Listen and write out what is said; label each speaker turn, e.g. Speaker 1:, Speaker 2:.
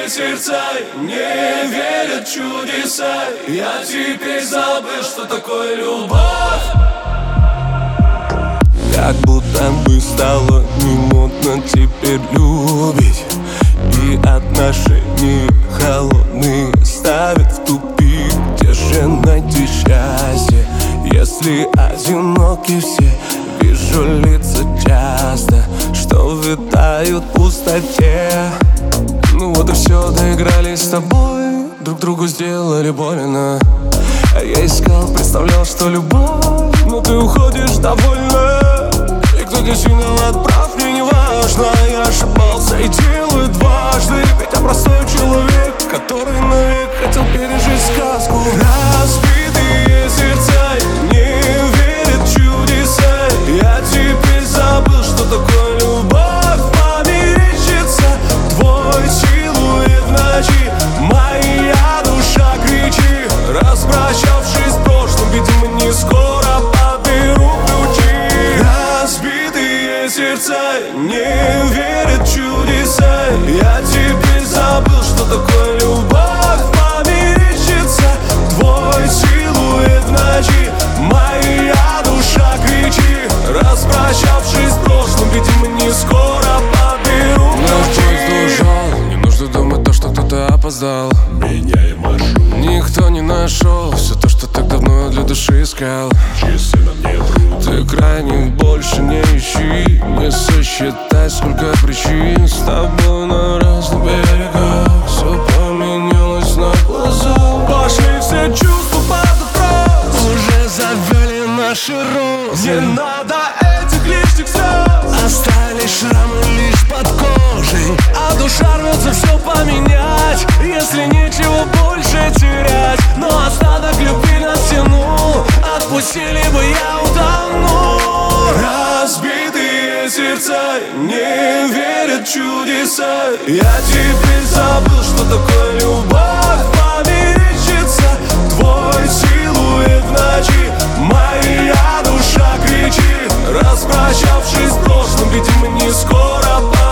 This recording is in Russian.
Speaker 1: сердца не верят в чудеса. Я теперь забыл, что такое любовь.
Speaker 2: Как будто бы стало не модно теперь любить, и отношения холодные ставят в тупик. Где же найти счастье, если одиноки все? Вижу лица часто, что витают в пустоте. Ну вот и все, доигрались с тобой, друг другу сделали больно. А я искал, представлял, что любовь, но ты уходишь довольна. И кто здесь виноват, прав, мне не важно. Я ошибался и делаю дважды, ведь я простой человек, который навек хотел пережить сказку. Разбитые сердца не верят в чудеса. Я теперь забыл, что такое любовь. Померещится твой силуэт в ночи, моя душа кричит. Распрощавшись с прошлым, видимо, не скоро подберу ключи. Разбитые сердца не верят в чудеса. Я теперь забыл, что такое любовь. Померещится твой силуэт в ночи, моя душа кричит. Распрощавшись с прошлым, видимо, не скоро подберу ключи. Не нужно думать то, что кто-то опоздал.
Speaker 1: Меняй маршрут,
Speaker 2: Никто не нашел все то, что так давно для души искал.
Speaker 1: часы на мне врут.
Speaker 2: Ты крайних больше не ищи, не сосчитай, сколько причин. С тобой на разных берегах все поменялось на глазах. Пошли все чувства под вопрос, уже завели наши розы.
Speaker 1: Не надо этих лишних слез,
Speaker 2: Остались шрамы лишь под кожей,
Speaker 1: а душа рвется все поменять.
Speaker 2: если нечего больше терять.
Speaker 1: Но остаток любви нас тянул, отпустили бы, я утонул. Разбитые сердца не верят в чудеса. Я теперь забыл, что такое любовь. Померещится твой силуэт в ночи, моя душа кричит. Распрощавшись с прошлым, видимо, не скоро